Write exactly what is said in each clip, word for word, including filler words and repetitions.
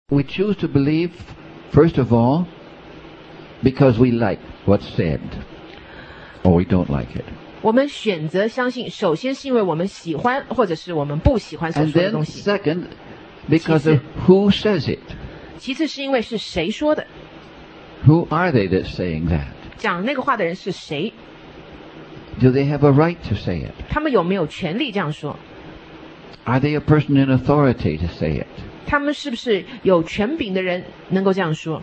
We choose to believe, first of all, because we like what's said, or we don't like it. 我们选择相信，首先是因为我们喜欢，或者是我们不喜欢所 And 说的 then 东西。 second, because of who says it. 其次是因为是谁说的， Who are they that's saying that? 讲那个话的人是谁， Do they have a right to say it? 他们有没有权利这样说？ Are they a person in authority to say it? 他们是不是有权柄的人能够这样说？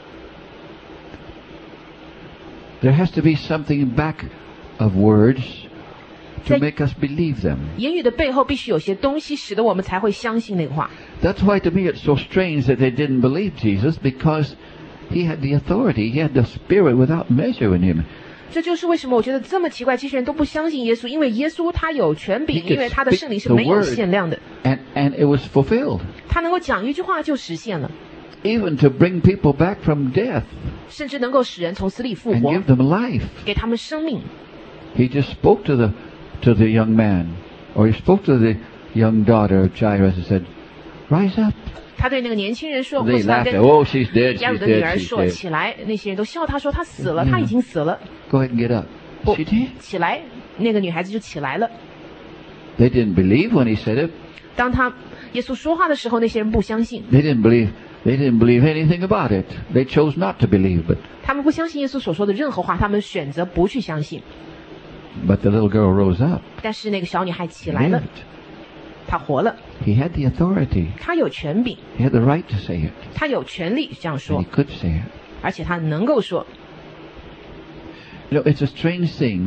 There has to be something back of words to make us believe them. 言语的背后必须有些东西，使得我们才会相信那个话。 That's why to me it's so strange that they didn't believe Jesus, because he had the authority, he had the Spirit without measure in him. 这就是为什么我觉得这么奇怪，这些人都不相信耶稣，因为耶稣他有权柄， He could 因为他的圣灵是 speak 没 the 有 word. 限量的， And, and it was fulfilled. 他能够讲一句话就实现了， Even to bring people back from death 甚至能够使人从死里复 and 活， give them life. 给他们生命。 He just spoke to the, to the young man, or he spoke to the young daughter of Jairus and said, "Rise up." 他对那个年轻人说，或 They 是他 laughed. 跟 Oh, she's dead, 亚鲁 she's 的女 dead, 儿 she's 说 dead. 起来，那些人都笑他说他死了，他已经死了。 Go ahead and get up. 不 She did. 起来，那个女孩子就起来了。 They didn't believe when he said it. 当他耶稣说话的时候，那些人不相信， They didn't believe. They didn't believe anything about it. They chose not to believe, but 他们不相信耶稣所说的任何话，他们选择不去相信。 but the little girl rose up. 但是那个小女孩起来了， Lived. 她活了， He had the authority. 她有权柄， He had the right to say it. 她有权利这样 And 说 he，could say it. 而且她能够说。 You know, it's a strange thing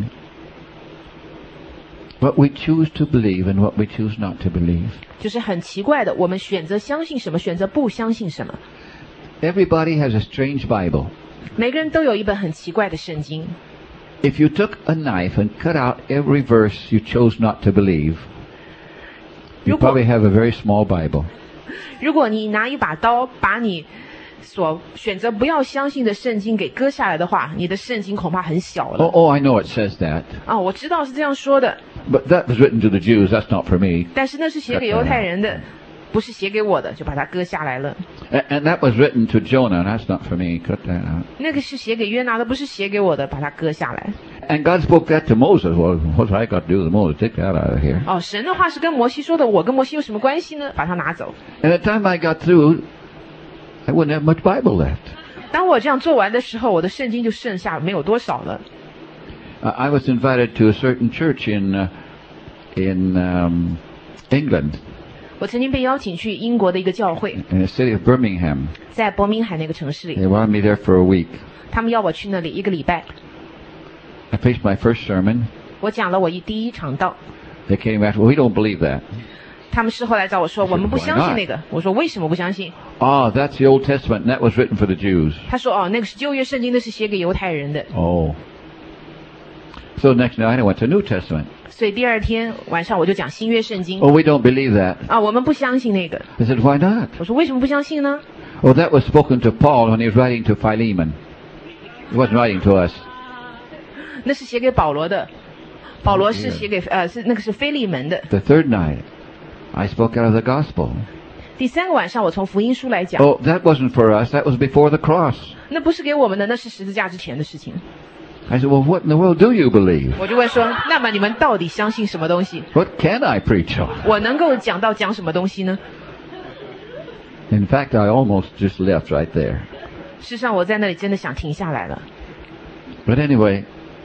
what we choose to believe and what we choose not to believe. 就是很奇怪的，我们选择相信什么，选择不相信什么。 Everybody has a strange Bible. 每个人都有一本很奇怪的圣经。 If you took a knife and cut out every verse you chose not to believe, you 如果- probably have a very small Bible. 如果你拿一把刀把你所选择不要相信的圣经给割下来的话，你的圣经恐怕很小了。 Oh, oh, I know it says that. 啊，我知道是这样说的， But that was written to the Jews. That's not for me. 但是那是写给犹太人的，不是写给我的，就把它割下来了。 And, and that was written to Jonah. That's not for me. Cut that out. 那个是写给约拿的，不是写给我的，把它割下来。 And God spoke that to Moses. Well, what's I got to do with Moses? Take that out of here. 哦，神的话是跟摩西说的，我跟摩西有什么关系呢？把它拿走。 And the time I got through, I wouldn't have much Bible left. 当我这样做完的时候，我的圣经就剩下没有多少了。 Uh, I was invited to a certain church in uh, in um, England, 我曾经被邀请去英国的一个教会， in the city of Birmingham. 在伯明翰那个城市里， They wanted me there for a week. 他们要我去那里一个礼拜。 I preached my first sermon. 我讲了我一第一场道， They came back. Well, we don't believe that. 他们事后来找我说，我们不相信那个。我说为什么不相信？ Oh, that's the Old Testament, and that was written for the Jews. 他说哦，那个是旧约圣经，那是写给犹太人的。 Oh. So next night I went to New Testament. 所以第二天晚上我就讲新约圣经。 Oh, we don't believe that. 啊，我们不相信那个。 I said, why not? 我说为什么不相信呢？ Oh, that was spoken to Paul when he was writing to Philemon. He wasn't writing to us. 那是写给保罗的，保罗是写给呃是那个是腓利门的。 The third night, I spoke out of the gospel. 第三个晚上我从福音书来讲， Oh, that wasn't for us. That was before the cross. 那不是给我们的，那是十字架之前的事情。 I said, well, what in the world do you believe? 我就问说，那么你们到底相信什么东西？ What can I preach on? 我能够讲到讲什么东西呢？ In fact, I almost just left right there. 事实上我在那里真的想停下来了。 But anyway,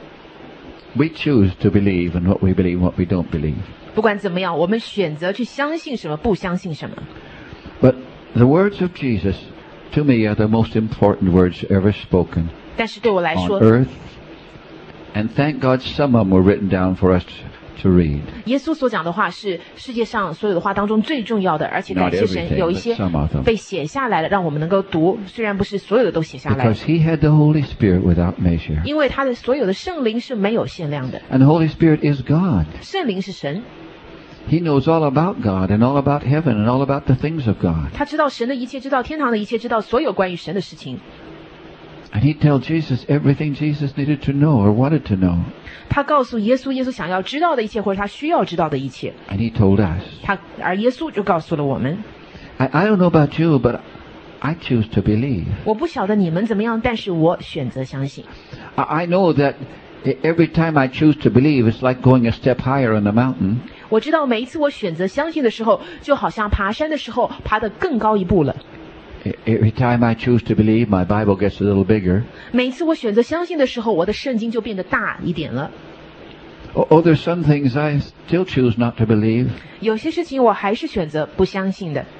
we choose to believe in what we believe and what we don't believe. 不管怎么样，我们选择去相信什么，不相信什么。 But the words of Jesus, to me, are the most important words ever spoken 但是对我来 on 说， earth. And thank God some of them were written down for us to read. 耶稣所讲的话是世界上所有的话当中最重要的，而且感 Not 谢神， everything, 有一 but 些 some of them. 被写下来了，让我们能够读。虽然不是所有的都写下来， Because He had the Holy Spirit without measure. 因为他的所有的圣灵是没有限量的。 And the Holy Spirit is God. 圣灵是神， He knows all about God and all about heaven and all about the things of God. 他知道神的一切，知道天堂的一切，知道所有关于神的事情。 And He told Jesus everything Jesus needed to know or wanted to know. 他告诉耶稣，耶稣想要知道的一切，或者他需要知道的一切。 And He told us. 他而耶稣就告诉了我们。 I, I don't know about you, but I choose to believe. 我不晓得你们怎么样，但是我选择相信。 I I know that every time I choose to believe, it's like going a step higher on the mountain. 我知道每一次我选择相信的时候，就好像爬山的时候爬得更高一步了。 Every time I choose to believe, my Bible gets a little bigger. 每一次我选择相信的时候，我的圣经就变得大一点了。 Oh, oh, there's some things I still choose not to believe. 有些事情我还是选择不相信的。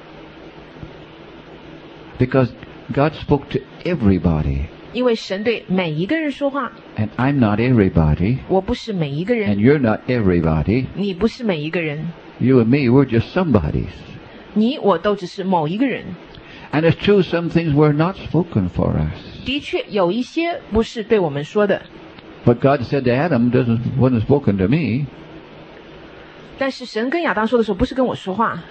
Because God spoke to everybody. 因为神对每一个人说话。 And I'm not everybody. 我不是每一个 And 人， you're not everybody. 你不是每一个人， You and me, we're just somebodies. 你我都只是某一个人。 And it's true, some things were not spoken for us. 的确有一些不是对我们说的， But God said to Adam, doesn't wasn't spoken to me. 但是神跟亚当说的时候，不是跟我说话，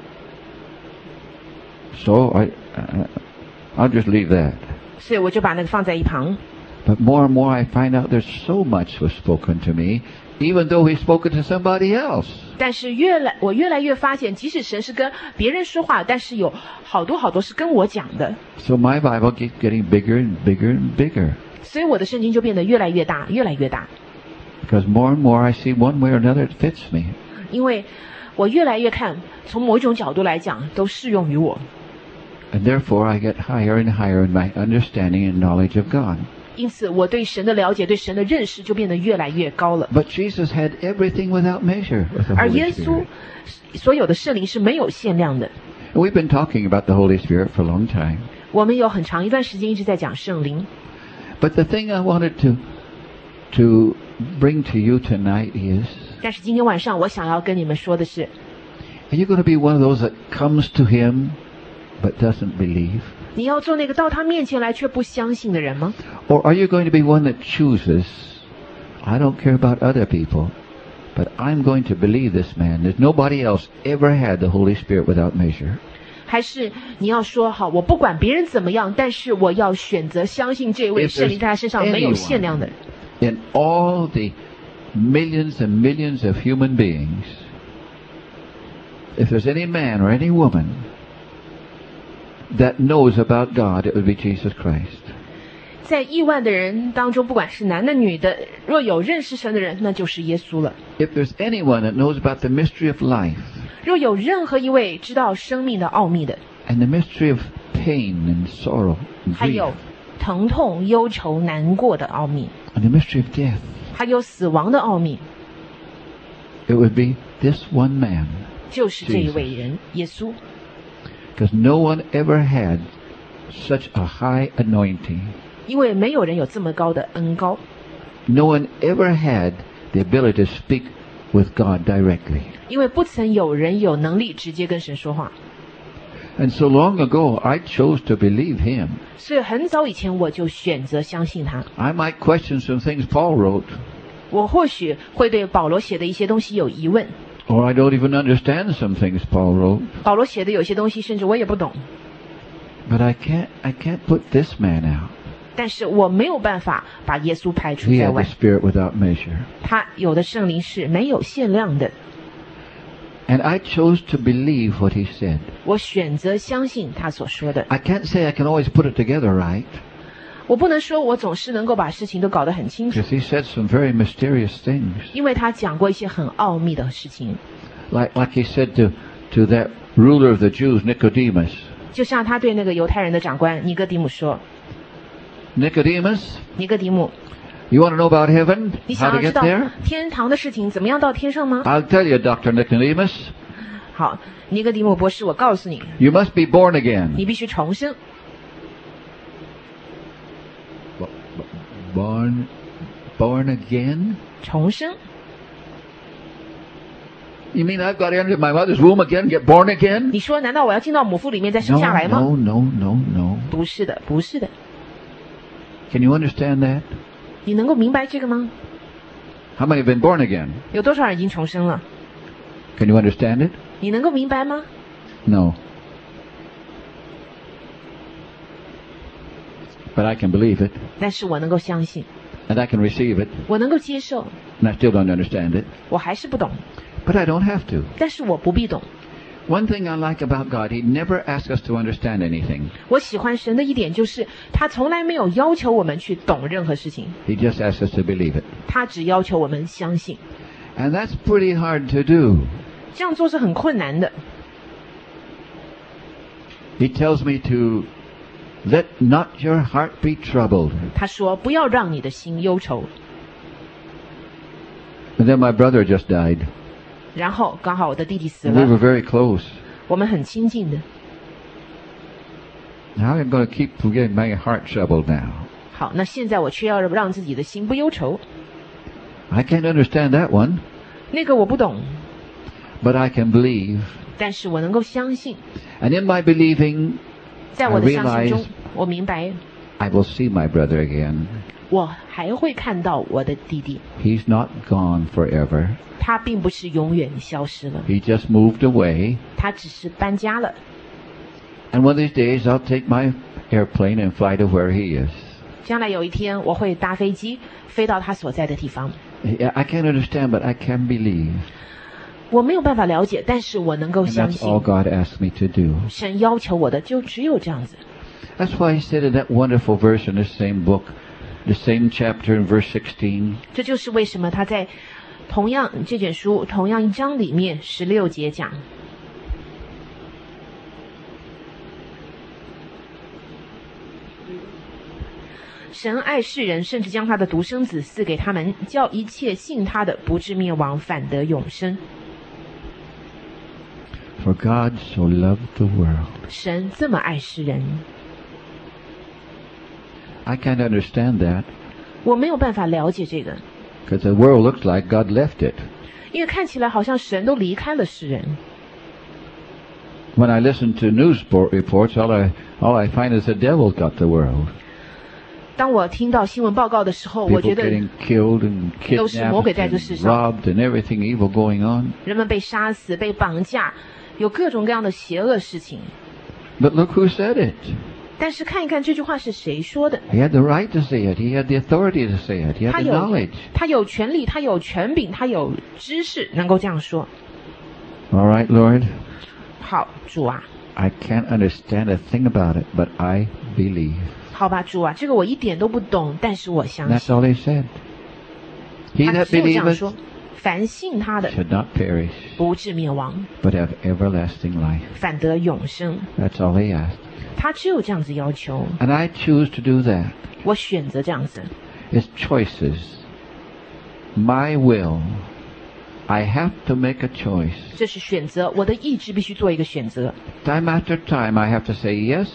So I, uh, I'll just leave that. 所以我就把那个放在一旁。 But more and more I find out there's so much was spoken to me, even though He spoke it to somebody else. 但是越来我越来越发现，即使神是跟别人说话，但是有好多好多是跟我讲的， So my Bible keeps getting bigger and bigger and bigger. 所以我的圣经就变得越来越大，越来越大。 Because more and more I see one way or another it fits me. 因为我越来越看，从某一种角度来讲，都适用于我。 And therefore I get higher and higher in my understanding and knowledge of God. 因此，我对神的了解、对神的认识就变得越来越高了。 But Jesus had everything without measure with the 而 Holy 耶稣 Spirit. 所有的圣灵是没有限量的。 We've been talking about the Holy Spirit for a long time. 我们有很长一段时间一直在讲圣灵， But the thing I wanted to to bring to you tonight is, 但是今天晚上我想要跟你们说的是， are you going to be one of those that comes to Him but doesn't believe? 你要做那个到他面前来却不相信的人吗？ Or are you going to be one that chooses, I don't care about other people, but I'm going to believe this man. There's nobody else ever had the Holy Spirit without measure. 还是你要说好，我不管别人怎么样，但是我要选择相信这位 If there's 圣灵在他身上没有限量的。 In all the millions and millions of human beings, if there's any man or any woman that knows about God, it would be Jesus Christ. 在亿万的人当中，不管是男的女的，若有认识神的人，那就是耶稣了。 If there's anyone that knows about the mystery of life 若有任何一位知道生命的奥秘的， and the mystery of pain and sorrow and 还 grief 有疼痛、忧愁、难过的奥秘， and the mystery of death, 还有死亡的奥秘， it would be this one man. 就是这一位人耶稣。 Because no one ever had such a high anointing. 因为没有人有这么高的恩高， No one ever had the ability to speak with God directly. 因为不曾有人有能力直接跟神说话。 And so long ago, I chose to believe him. 所以很早以前我就选择相信他。 I might question some things Paul wrote, 我或许会对保罗写的一些东西有疑问， or I don't even understand some things Paul wrote. 保罗写的有些东西甚至我也不懂， But I can't, I can't put this man out. 但是我没有办法把耶稣排除 He 在 had the 外。 Spirit without measure. 他有的圣灵是没有限量的。 And I chose to believe what he said. 我选择相信他所说的。 I can't say I can always put it together right, 我不能说我总是能够把事情都搞得很清楚， because he said some very mysterious things. 因为他讲过一些很奥秘的事情。 Like, like he said to, to that ruler of the Jews, Nicodemus. 就像他对那个犹太人的长官尼哥底母说 Nicodemus, 尼哥底母， you want to know about heaven? 你 How 想 to 要知 get 道 there? 天堂的事情怎么样到天上吗？ I'll tell you, Doctor Nicodemus. 好，尼哥底母博士，我告诉你， You must be born again. 你必须重生。 B- b- Born, born again? 重生？ You mean I've got to enter my mother's womb again, get born again? 你说难道我要进到母腹里面再生 No, 下来吗？ no, no, no, no. 不是的，不是的。 Can you understand that? 你能够明白这个吗？ How many have been born again? 有多少人已经重生了？ Can you understand it? 你能够明白吗？ No. But I can believe it, 但是我能够相信， and I can receive it, 我能够接受， and I still don't understand it. 我还是不懂， But I don't have to. 但是我不必懂。 One thing I like about God, He never asks us to understand anything. 我喜欢神的一点就是，他从来没有要求我们去懂任何事情， He just asks us to believe it. 他只要求我们相信。 And that's pretty hard to do. 这样做是很困难的。 He tells me to let not your heart be troubled. 他说：“不要让你的心忧愁。” And then my brother just died. 然后刚好我的弟弟死 And we 了， were very close. 我们很亲近的。 Now I'm going to keep from getting my heart troubled now. 好，那现在我却要让自己的心不忧愁。 I can't understand that one, 那个我不懂， but I can believe. 但是我能够相信。 And in my believing, 在我的相信中，我明白 I will see my brother again. 我还会看到我的弟弟， He's not gone forever. 他并不是永远消失了， He just moved away. 他只是搬家了。 And one of these days, I'll take my airplane and fly to where he is. 将来有一天，我会搭飞机飞到他所在的地方。 I can't understand, but I can believe. 我没有办法了解，但是我能够 And 相 that's 信。 all God asked me to do. 神要求我的就只有这样子。 That's why he said in that wonderful verse in the same book, the same chapter in verse sixteen, 这就是为什么他在同样这卷书同样一章里面十六节讲，神爱世人，甚至将他的独生子赐给他们，叫一切信他的不至灭亡，反得永生。 For God so loved the world. 神这么爱世人， I can't understand that 我没有办法了解这个， because the world looks like God left it. 因为看起来好像神都离开了世人。 When I listen to news reports, all I, all I find is the devil got the world. 当我听到新闻报告的时候，我 People 觉得 getting killed and 都是魔鬼 kidnapped 在这 and 世上， robbed and everything evil going on. 人们被杀死、被绑架，有各种各样的邪恶事情。 But look who said it. 但是看一看这句话是谁说的？ He had the right to say it. He had the authority to say it. He 他 had the 有 knowledge. 他有权利，他有权柄，他有知识，能够这样说。 All right, Lord. 好，主啊， I can't understand a thing about it, but I believe. 好吧，主啊，这个我一点都不懂，但是我相 That's 信。 all he said. He 他 that 只有这样 believeth 说：凡信他的， should not perish, 不至灭亡， but have everlasting life. 反得永生。 That's all he asked. 他只有这样子要求， And I choose to do that. 我选择这样子。 It's choices. My will. I have to make a choice. 这是选择，我的意志必须做一个选择。 Time after time, I have to say yes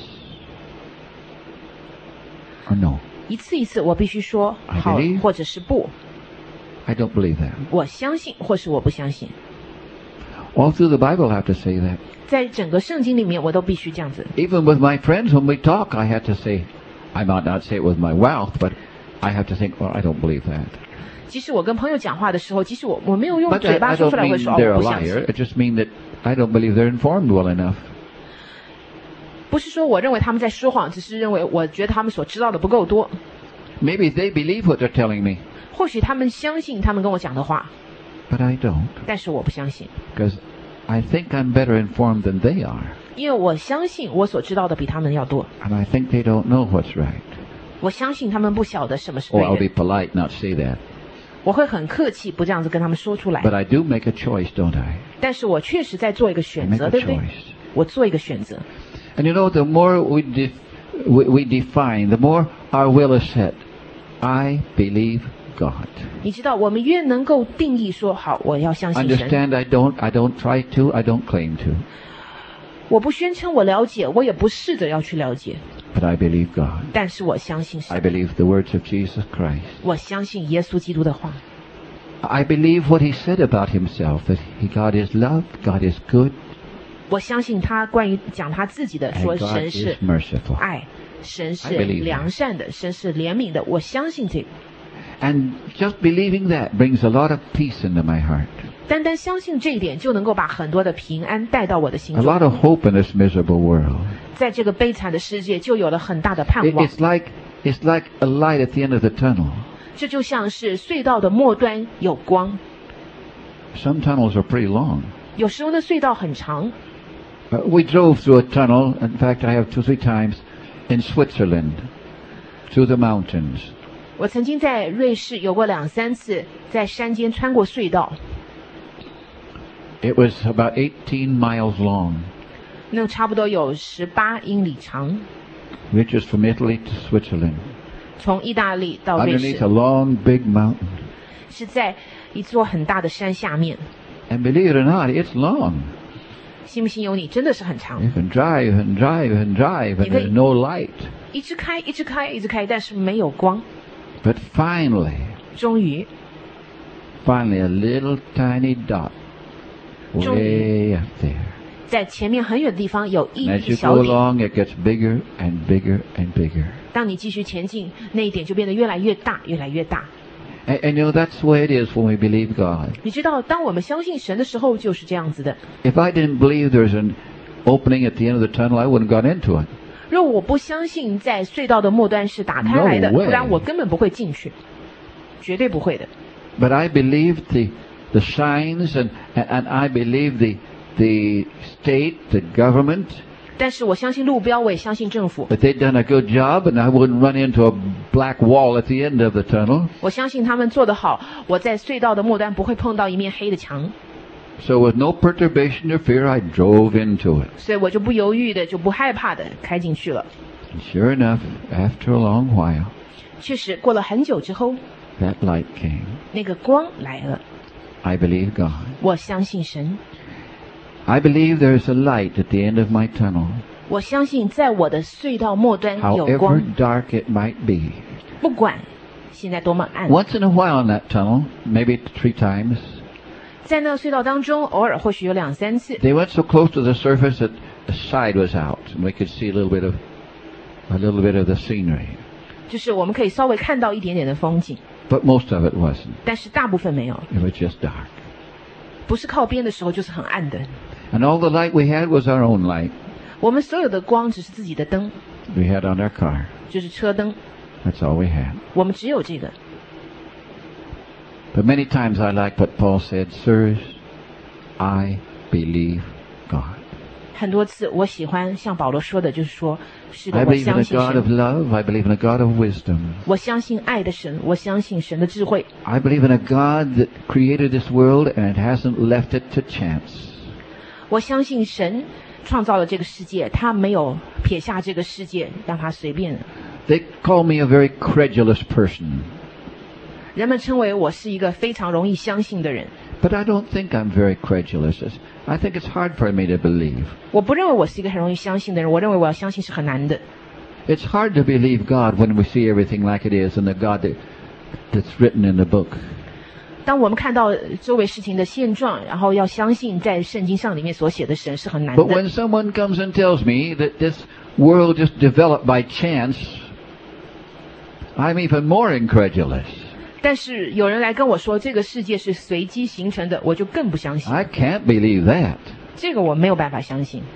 or no. 一次一次，我必须说 I 好 believe. 或者是不， I don't believe that. 我相信或是我不相信。 All through the Bible, I have to say that. 在整个圣经里面，我都必须这样子。 Even with my friends, when we talk, I have to say, I might not say it with my mouth, but I have to think, well, I don't believe that. 即使我跟朋友讲话的时候，即使我我没有用 But 嘴 I, 巴 I 说 don't 出来，我会 mean 说哦， they're 我 a 不相 liar. 信。 It just means that I don't believe they're informed well enough. 不是说我认为他们在说谎，只是认为我觉得他们所知道的不够多。 Maybe they believe what they're telling me, 或许他们相信他们跟我讲的话， but I don't. 但是我不相信， Because I think I'm better informed than they are. 因为我相信我所知道的比他们要多。 And I think they don't know what's right. 我相信他们不晓得什么是 Oh, I'll 对 be 的。 polite, not say that. 我会很客气，不这样子跟他们说出来。 But I do make a choice, don't I? 但是我确实在做一个 I 选 make 择， a 对不对？ choice. 我做一个选择。 And you know, the more we, de- we, we define, the more our will is set. I believe God. 你知道，我们越能够定义说好，我要相信神。 Understand? I don't. I don't try to. I don't claim to. 我不宣称我了解，我也不试着要去了解， But I believe God. 但是我相信 I 神， believe the words of Jesus Christ. 我相信耶稣基督的话。 I believe what He said about Himself. That He, God is love. God is good. 我相信他关于讲他自己的 And 说， God 神 is 是 merciful. 爱，神 I 是 believe that. 良善的，神是怜悯的。我相信这个， And just believing that brings a lot of peace into my heart. 单单相信这一点，就能够把很多的平安带到我的心 A 中。 lot of hope in this miserable world. 在这个悲惨的世界，就有了很大的盼 It, 望。 it's like it's like a light at the end of the tunnel. 这就像是隧道的末端有光， Some tunnels are pretty long. 有时候呢隧道很长， Uh, we drove through a tunnel. In fact, I have two, three times in Switzerland, through the mountains. 我曾经在瑞士有过两三次在山间穿过隧道。 It was about eighteen miles long. 那差不多有十八英里长。 Which is from Italy to Switzerland. 从意大利到瑞 Underneath 士。 a long, big mountain. 是在一座很大的山下面。 And believe it or not, it's long. 信不信由你，真的是很长。 You can drive and drive and drive, and there's no light. 一直开，一直开，一直开，但是没有光。 But finally, 终于， finally, a little tiny dot way up there. 在前面很远的地方有一 And as 粒 you 小 go 点。 along, it gets bigger and bigger and bigger. 当你继续前进，那一点就变得越来越大，越来越大。 And, and you know, that's the way it is when we believe God. 你知道，当我们相信神的时候，就是这样子的。 If I didn't believe there's an opening at the end of the tunnel, I wouldn't have got into it. 若我不相信在隧道的末端是打开来的， No way. 不然我根本不会进去，绝对不会的。 But I believe the the signs, and, and, and I believe the the state, the government, 但是我相信路标，我也相信政府。 that they'd done a good job, and I wouldn't run into a black wall at the end of the tunnel. 我相信他们做得好，我在隧道的末端不会碰到一面黑的墙。 So with no perturbation or fear, I drove into it. 所以我就不犹豫的，就不害怕的开进去了。 And sure enough, after a long while, 确实，过了很久之后， that light came. 那个光来了。 I believe God. 我相信神， I believe there's a light at the end of my tunnel. 我相信在我的隧道末端有 However 光， dark it might be. 不管现在多么暗。 Once in a while in that tunnel, maybe three times, 在那个隧道当中，偶尔或许有两三次， they went so close to the surface that the side was out, and we could see a little bit of a little bit of the scenery. 就是我们可以稍微看到一点点的风景， But most of it wasn't. 但是大部分没有。 It was just dark. 不是靠边的时候就是很暗的。 And all the light we had was our own light. 我们所有的光只是自己的灯， We had on our car. 就是车灯， That's all we had. 我们只有这个。 But many times I like what Paul said, sirs, I believe God. 很多次我喜欢像保罗说的，就是说，是的， I 我 believe in 相 a 信 God of 神， love. I believe in a God of wisdom. 我相信爱的神，我相信神的智慧， I believe in a God that created this world and it hasn't left it to chance. 我相信神创造了这个世界，他没有撇下这个世界让他随便。 They call me a very credulous person. 人们称为我是一个非常容易相信的人， But I don't think I'm very credulous. I think it's hard for me to believe. 我不认为我是一个很容易相信的人，我认为我要相信是很难的。 It's hard to believe God when we see everything like it is and the God that, that's written in the book. 当我们看到周围事情的现状，然后要相信在圣经上里面所写的神是很难 But 的。 when someone comes and tells me that this world just developed by chance, I'm even more incredulous. 但是有人来跟我说这个世界是随机形成的，我就更不相信。 I can't believe that. 这个我没有办法相信。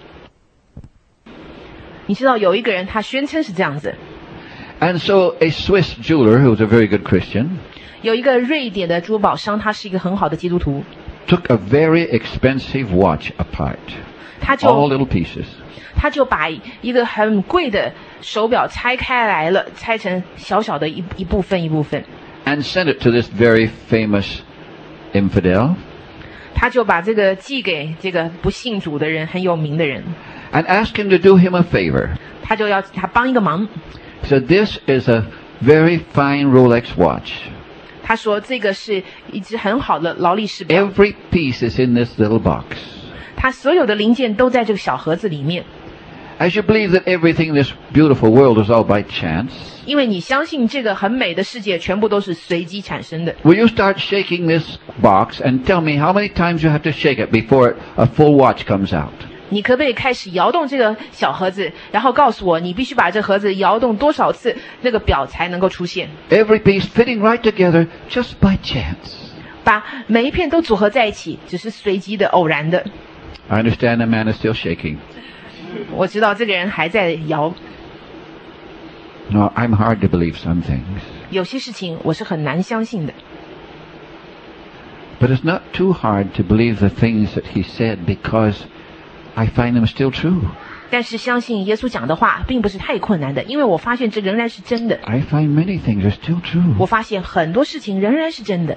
你知道有一个人他宣称是这样子， And so a Swiss jeweler, who was a very good Christian, 有一个瑞典的珠宝商，他是一个很好的基督徒， took a very expensive watch apart. 他 All 就 little pieces. 他就把一个很贵的手表拆开来了，拆成小小的一一部分一部分， And sent it to this very famous infidel. 他就把这个寄给这个不信主的人，很有名的人， And asked him to do him a favor. 他就要他帮一个忙。 He said, this is a very fine Rolex watch. 他说这个是一只很好的劳力士表， Every piece is in this little box. 他所有的零件都在这个小盒子里面。 As you believe that everything in this beautiful world is all by chance, 因为你相信这个很美的世界全部都是随机产生的， will you start shaking this box and tell me how many times you have to shake it before a full watch comes out? 你可不可以开始摇动这个小盒子，然后告诉我你必须把这盒子摇动多少次，那个表才能够出现？ Every piece fitting right together just by chance. 把每一片都组合在一起，只是随机的、偶然的。 I understand the man is still shaking. 我知道这个人还在摇。 No, I'm hard to believe some things. 有些事情我是很难相信的， But it's not too hard to believe the things that he said because I find them still true. 但是相信耶稣讲的话并不是太困难的，因为我发现这仍然是真的。 I find many things are still true. 我发现很多事情仍然是真的。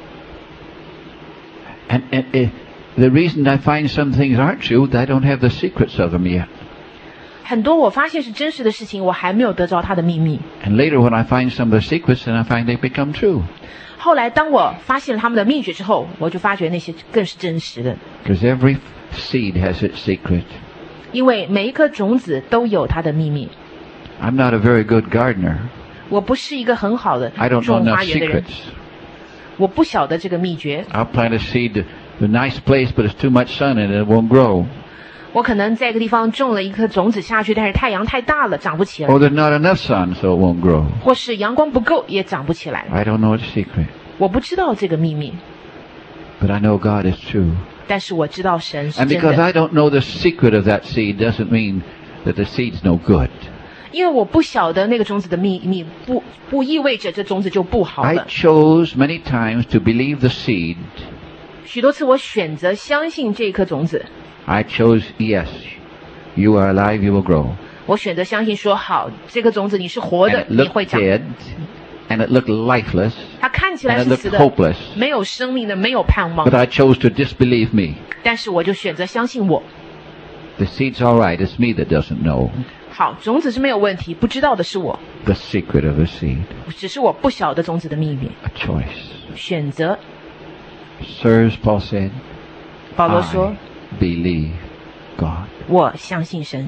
And, and uh, the reason I find some things aren't true, I don't have the secrets of them yet. 很多我发现是真实的事情，我还没有得着它的秘密。 And later when I find some of the secrets, then I find they become true. 后来当我发现了他们的秘诀之后，我就发觉那些更是真实的。 Because every seed has its secret. 因为每一颗种子都有它的秘密。 I'm not a very good gardener. 我不是一个很好的 I don't know 种 enough 花园的人， secrets. 我不晓得这个秘诀。 I'll plant a seed to a nice place, but it's too much sun and it won't grow. 我可能在一个地方种了一颗种子下去，但是太阳太大了，长不起来。 Or there's not enough sun, so it won't grow. 或是阳光不够，也长不起来。 I don't know its secret. 我不知道这个秘密， But I know God is true. 但是我知道神是 And 真 because 的。 I don't know the secret of that seed doesn't mean that the seed's no good. 因为我不晓得那个种子的秘密，不不意味着这种子就不好 I 了。 chose many times to believe the seed. 许多次我选择相信这一颗种子， I chose, yes, you are alive, you will grow. 我选择相信说好，这颗种子你是活 And 的， it 你 looked 会长。 dead, and it looked lifeless, 它看起来 and it 是 looked 死的， hopeless. 没有生命的，没有盼望 But。I chose to disbelieve me. 但是我就选择相信我。 The seed's all right. It's me that doesn't know 好，种子是没有问题，不知道的是我， the secret of the seed. 只是我不晓得种子的秘密。 A choice. 选择， Sirs, Paul said, 保罗说 I believe God. 我相信神，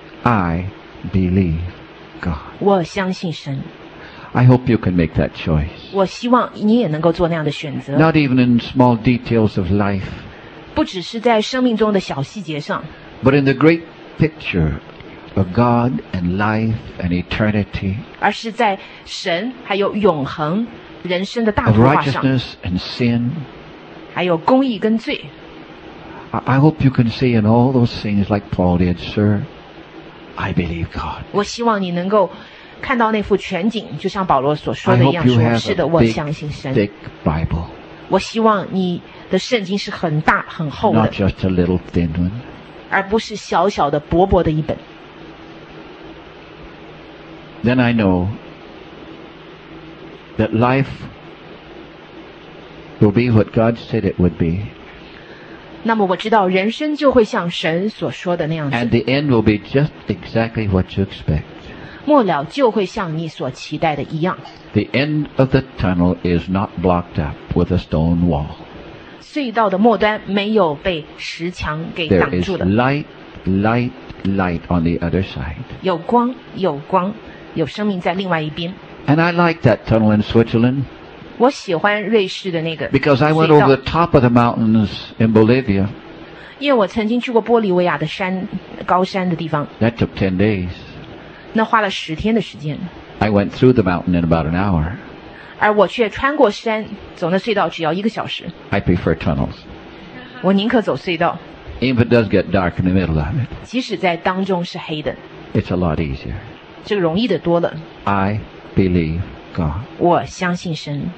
I believe God. 我相信神。 I hope you can make that choice. 我希望你也能够做那样的选择， Not even in small details of life, 不只是在生命中的小细节上， but in the great picture of God and life and eternity, 而是在神还有永恒人生的大 of 图画上， righteousness and sin. 还有公义跟罪。 I I hope you can see in all those things like Paul did, Sir, I believe God. 我希望你能够看到那幅全景，就像保罗所说 I 的一 hope 样 you 说， have 是的， a 我 big, 相信神。 thick Bible, 我希望你的圣经是很大很厚的 not，just a little thin one. 而不是小小的薄薄的一本。 Then I know that life will be what God said it would be, 那么我知道人生就会像神所说的那样 and 子， the end will be just exactly what you expect. 末了就会像你所期待的一样。 The end of the tunnel is not blocked up with a stone wall. 隧道的末端没有被石墙给 There 挡 is 住的， light, light, light on the other side. 有光，有光，有生命在另外一边。 And I like that tunnel in Switzerland 我喜欢瑞士的那个 because I went 隧 over 道 the，top of the mountains in Bolivia. 因为我曾经去过玻利维亚的山高山的地方， That took ten days. 那花了十天的时间， I went through the mountain in about an hour. 而我却穿过山，走那隧道只要一个小时。 I prefer tunnels, 我宁可走隧道， even if it does get dark in the middle of it. 即使在当中是黑的， It's a lot easier. 这个容易的多了。 I believe God. 我相信神，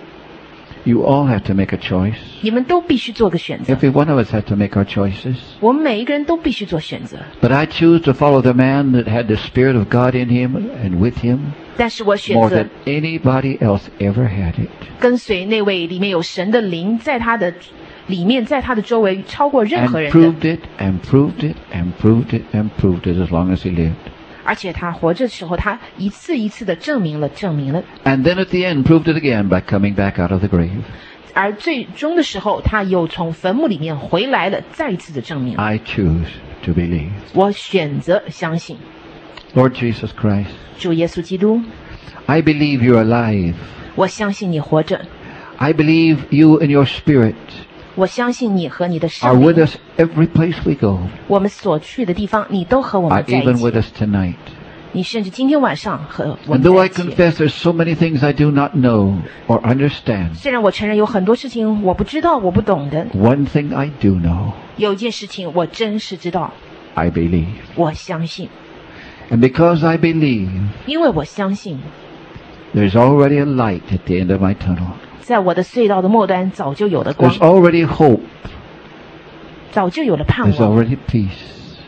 You all have to make a choice. 你们都必须做个选择， Every one of us has to make our choices. 我们每一个人都必须做选择。 But I choose to follow the man that had the Spirit of God in him and with him 但是我选 more 择 than anybody else ever had it. 跟随那位里面有神的灵，在他的里面，在他的周围超过任 And 何人的， proved it and proved it and proved it and proved it as long as he lived. 而且他活着的时候，他一次一次的证明了，证明了， And then at the end proved it again by coming back out of the grave. 而最终的时候，他又从坟墓里面回来了，再一次的证明。 I choose to believe. 我选择相信 Lord Jesus Christ, 主耶稣基督， I believe you're alive. 我相信你活着， I believe you and your Spirit 我相信你和你的 are 圣 with 灵， us every place we go. 我们所去的地方，你都和我 Are 们在一 even with 起。 us tonight. 你甚至今天晚上和我 And 们 though 在 I 一起。 confess there's so many things I do not know or understand, 虽然我承认有很多事情我不知道，我不懂的， one thing I do know, 有一件事情我真是知道， I believe. 我相信， And because I believe, 因为我相信， there's already a light at the end of my tunnel. 在我的隧道的末端早就有了光 There's，already hope. 早就有了盼 There's 望， already peace.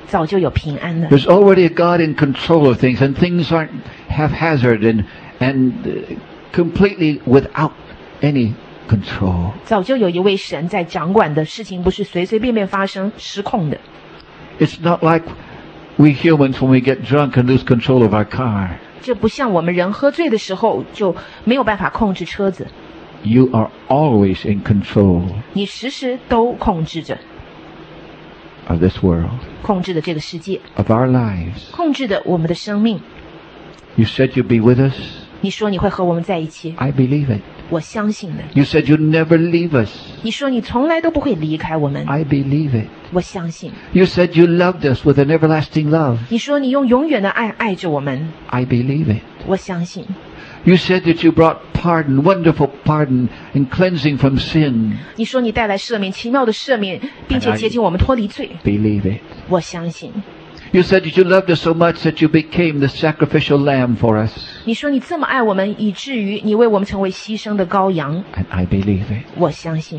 早就有平安了。 There's already a God in control of things, and things aren't haphazard and, and uh, completely without any control. 早就有一位神在掌管的，事情不是随随便便发生失控的。 It's not like we humans when we get drunk and lose control of our car. 这不像我们人喝醉的时候就没有办法控制车子， You are always in control 你时时都控制着， of this world, 控制着这个世界， of our lives. 控制着我们的生命。 You said you'd be with us. 你说你会和我们在一起， I believe it. 我相信的。 You said you'd never leave us. 你说你从来都不会离开我们， I believe it. 我相信。 You said you loved us with an everlasting love. 你说你用永远的爱爱着我们， I believe it. 我相信。 You said that you brought pardon, wonderful pardon, and cleansing from sin. 你说你带来赦免，奇妙的赦免，并且洁净我们脱离罪， Believe it. 我相信。 You said that you loved us so much that you became the sacrificial lamb for us. 你说你这么爱我们，以至于你为我们成为牺牲的羔羊， And I believe it. 我相信。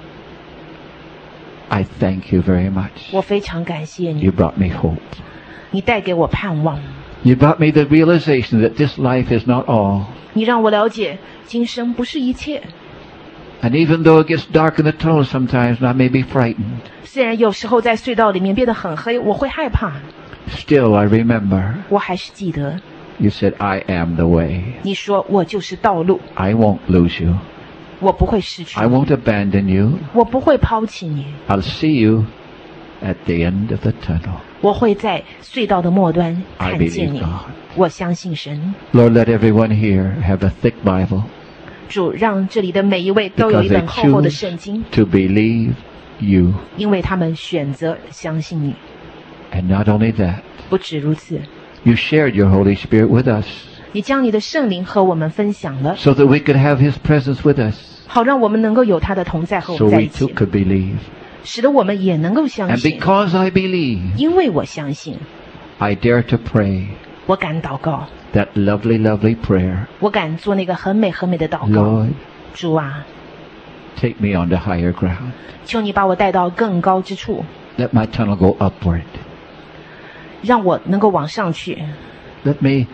I thank you very much. 我非常感谢你 You，brought me hope. 你带给我盼望， You brought me the realization that this life is not all. 你让我了解今生不是一切。 And even though it gets dark in the tunnel sometimes and I may be frightened, 虽然有时候在隧道里面变得很黑，我会害怕， still I remember 我还是记得 you said, I am the way. 你说我就是道路， I won't lose you. 我不会失去 I 你， won't abandon you. 我不会抛弃你， I'll see you at the end of the tunnel. 我会在隧道的末端 I 看见 believe 你。 God. 我相信神。 Lord, let everyone here have a thick Bible 主让这里的每一位都有 because 一 they 本厚厚的 choose 圣经， to believe you. 因为他们选择相信你。 And not only that, 不止如此， you shared your Holy Spirit with us 你将你的圣灵和我们分享了， so that we could have His presence with us, 好让我们能够有他的同在和我 so 们在 we 一 too 起， could believe. 使得我们也能够相 And 信。 because I believe, 因为我相信， I dare to pray 我敢祷告， that lovely, lovely prayer. 我敢做那个很美很美的祷告。 Lord, 主啊， take me on to higher ground. 求你把我带到更高之处， Let my tunnel go upward. 让我能够往上去， Let me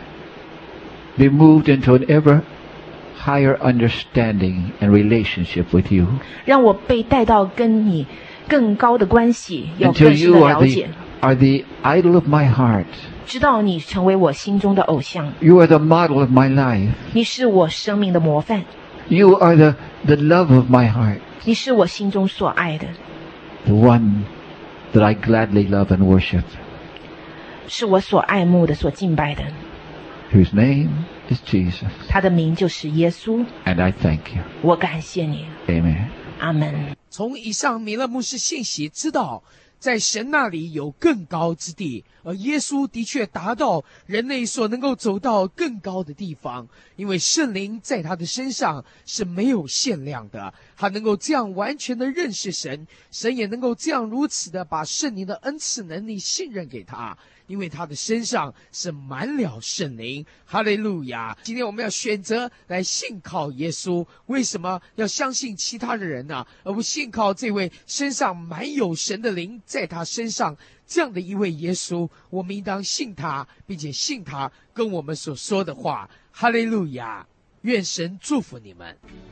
be moved into an ever higher understanding and relationship with you. 让我被带到跟你更高的关系，有 Until 更深 you 的 are 了 the, 解， are the idol of my heart. 直到你成为我心中的偶像， You are the model of my life. 你是我生命的模范， You are the, the love of my heart. 你是我心中所爱的， The one that I gladly love and worship. 是我所爱慕的、所敬拜的。 Whose name is Jesus. 他的名就是耶稣。 And I thank you. 我感谢你， Amen. 阿门。 从以上米勒牧师信息知道，在神那里有更高之地，而耶稣的确达到人类所能够走到更高的地方，因为圣灵在他的身上是没有限量的，他能够这样完全的认识神，神也能够这样如此的把圣灵的恩赐能力信任给他，因为他的身上是满了圣灵。哈利路亚！今天我们要选择来信靠耶稣，为什么要相信其他的人呢？而不信靠这位身上满有神的灵在他身上这样的一位耶稣？我们应当信他，并且信他跟我们所说的话。哈利路亚！愿神祝福你们。